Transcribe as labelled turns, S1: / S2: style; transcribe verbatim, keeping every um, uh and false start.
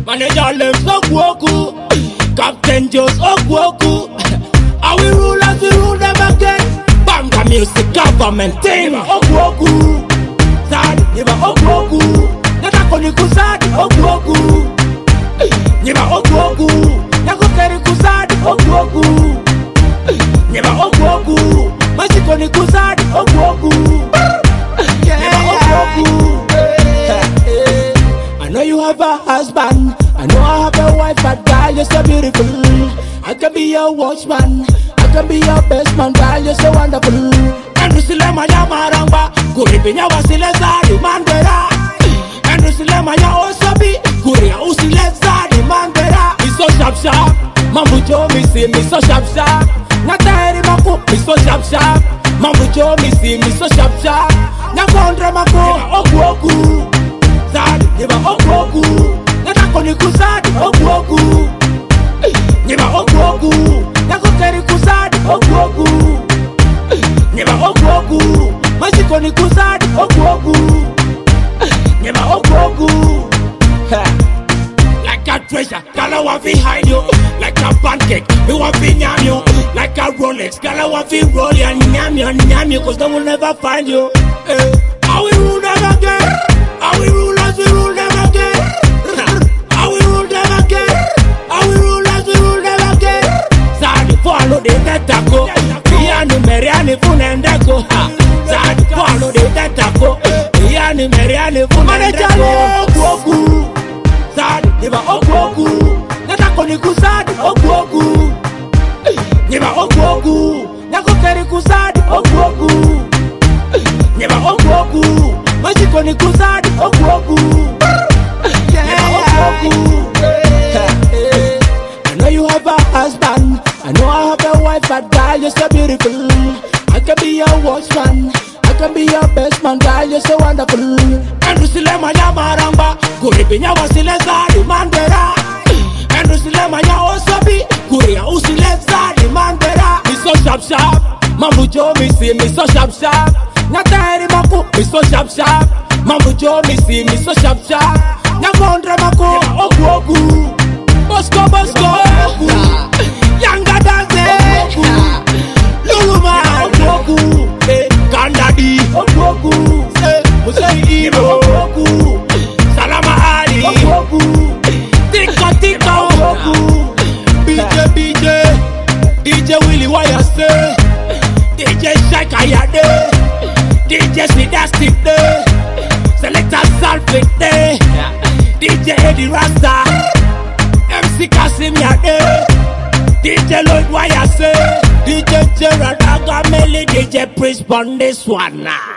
S1: Manager Lems Ogwoku, Captain Jones Ogwoku. How we rule as we rule them again. Banga music government thing. Ogwoku, sad, Niba Ogwoku. Nata koniku sad, Ogwoku. Niba Ogwoku. Nako keriku sad, Ogwoku. Niba Ogwoku. Masi koniku sad, Ogwoku. Niba Ogwoku. I know you have a husband, I know I have a wife, but girl, you're so beautiful. I can be your watchman, I can be your best man, girl, you're so wonderful. And Rusile Maya Maramba, Kuripinya Wasile Zari Mandera. And Rusile Maya Osabi, Kuria Usile Zari Mandera. He's so sharp sharp, Mambu Jo me see me so sharp sharp. Natari Mako, me so sharp sharp. Mambu Jo me see me so sharp sharp. Nakondra Mako, Ogwoku. Sad, Niba Ogwoku. Nata koniku sad, Ogwoku. Niba Ogwoku. Nako keriku sad, Ogwoku. Niba Ogwoku. Masi koniku sad, Ogwoku. Niba Ogwoku. Like a treasure, girl I want to hide you. Like a pancake, me want to nyam you. Like a Rolex, girl I want to roll you and nyam you and nyam you, cause they will never find you. Hey. How we rule them again? How we rule as we rule them again? How we rule them again? How we rule as we rule them again? Sad follow the tentacle. Piano Mariani Funendako. Sad follow the tentacle. Piano Mariani Funendako. Ogwoku. Sad Niba Ogwoku. Natakoniku sad Ogwoku. Niba Ogwoku. Nakokeriku sad Ogwoku. Niba Ogwoku. Machiko ni kusadi Ogwoku. Yeah. I know you have a husband, I know I have a wife, but girl, you're so beautiful. I can be your watchman, I can be your best man, girl, you're so wonderful. And Rusile Maya Maramba, Kuripinya Wasile Zari Mandera. And Rusile Maya Osabi, Kuria Usile Zari Mandera. Me so sharp sharp, Mambu Jo me see me so sharp sharp. Natari Mako, me so sharp sharp. Mambu Jo me see me so sharp sharp. Nakondra Mako, Ogwoku. Bosco Bosco, Yanga Dance, Luluma, Ogwoku. Kandadi, Ogwoku. Musei Ibo, Ogwoku. Salama Ali, Ogwoku. Tika Tika, Ogwoku. B J B J, D J Willie Wayase, D J Shaka Yade. D J Sidastic Day, Selector Salfit Day, D J Eddie Rasta, M C Kasim Yade, D J Lloyd Wayase, D J Gerard Agameli, D J Prince on this one.